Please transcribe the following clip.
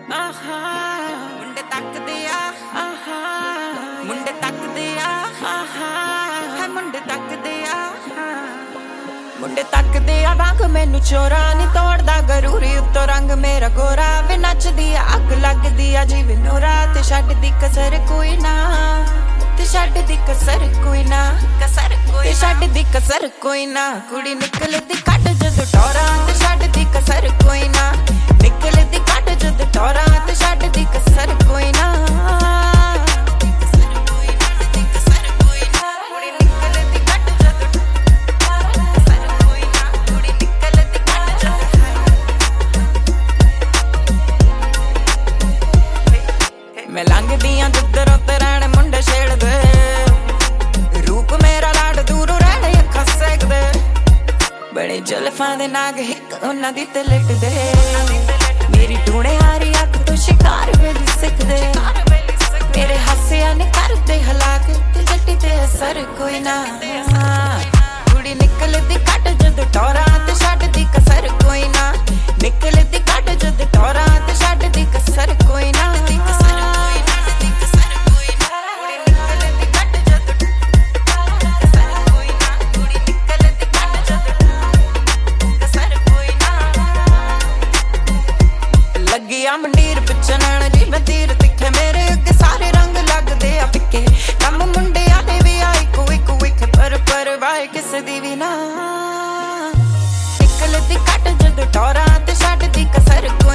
ਮੁੰਡੇ ਤੱਕਦੇ ਆ ਮੁੰਡੇ ਤੱਕਦੇ ਆ ਹੈ ਮੁੰਡੇ ਤੱਕਦੇ ਆ ਮੁੰਡੇ ਤੱਕਦੇ ਆ ਵਾਂਗ ਮੈਨੂੰ ਚੋਰਾ ਨੀ ਤੋੜਦਾ ਗਰੂਰੀ ਉੱਤੋਂ ਰੰਗ ਮੇਰਾ ਗੋਰਾ ਵੇ ਨੱਚਦੀ ਆ ਅੱਗ ਲੱਗਦੀ ਆ ਜਿਵੇਂ ਨੋਰਾ ਤੇ ਛੱਡਦੀ ਕਸਰ ਕੋਈ ਨਾ ਤੇ ਛੱਡਦੀ ਕਸਰ ਕੋਈ ਨਾ ਤੇ ਛੱਡਦੀ ਕਸਰ ਕੋਈ ਨਾ ਕੁੜੀ ਨਿਕਲਦੀ ਕੱਢ ਜਦੋਂ ਟੋਰਾਂ ਤੇ ਛੱਡਦੀ ਕਸਰ ਕੋਈ ਨਾ ਨਿਕਲਦੀ ਕੱਢ ਜਦੋਂ ਟੋਰਾਂ ਤੇ ਛੱਡਦੀ ਕਸਰ ਕੋਈ ਨਾ मैं लंघदी हाँ जिधरों ते रहने मुंडे छेड़दे रूप मेरा लाड दूरों रहने अखां सेकदे बड़े जुल्फां दे नाग हिक उन्हां दी ते लिटदे मेरी टूणे हारी अख तो शिकार वेली सिखदे मेरे हासिया ने करदे हलाक ते जट्टी ते असर कोई ना कुड़ी निकलदी कट जद टोरां ते छड्डदी कसर कोई ना निकलदी कट जद टोरां ते छड्डदी कसर कोई ना मंडीर पिछे नैन जी मैं तीर तिखे मेरे अगे सारे रंग लगदे आ फिक्के कम मुंडे आने भी आई इक पर वाए किसे दी भी ना निकलदी कट जद टोरां ते छड्डदी कसर